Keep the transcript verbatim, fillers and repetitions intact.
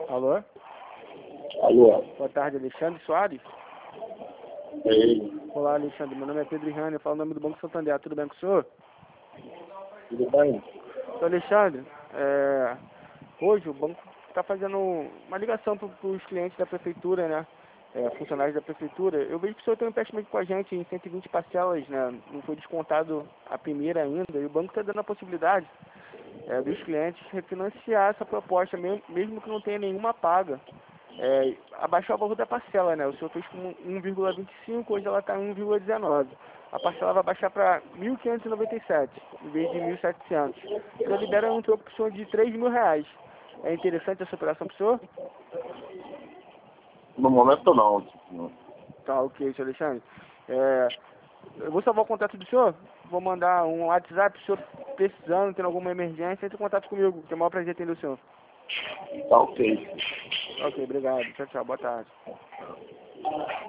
Alô? Alô? Boa tarde, Alexandre Soares? É ele. Olá, Alexandre. Meu nome é Pedro Rani, eu falo o nome do Banco Santander. Tudo bem com o senhor? Tudo bem? Então, Alexandre, é, hoje o banco está fazendo uma ligação para os clientes da prefeitura, né? É, funcionários da prefeitura. Eu vejo que o senhor tem um empréstimo com a gente em cento e vinte parcelas, né? Não foi descontado a primeira ainda. E o banco está dando a possibilidade é, dos clientes refinanciar essa proposta, mesmo, mesmo que não tenha nenhuma paga. É, abaixar o valor da parcela, né? O senhor fez com um vírgula vinte e cinco, hoje ela está em um vírgula dezenove. A parcela vai baixar para mil quinhentos e noventa e sete, em vez de mil e setecentos. O senhor libera um troco para o senhor de três mil reais. É interessante essa operação para o senhor? No momento não. Tipo, Tá, ok, senhor Alexandre. É, eu vou salvar o contato do senhor, vou mandar um WhatsApp, se o senhor precisando, tendo alguma emergência, entre em contato comigo, que é o maior prazer atender o senhor. tá ok. Ok, obrigado. Tchau, tchau. Boa tarde.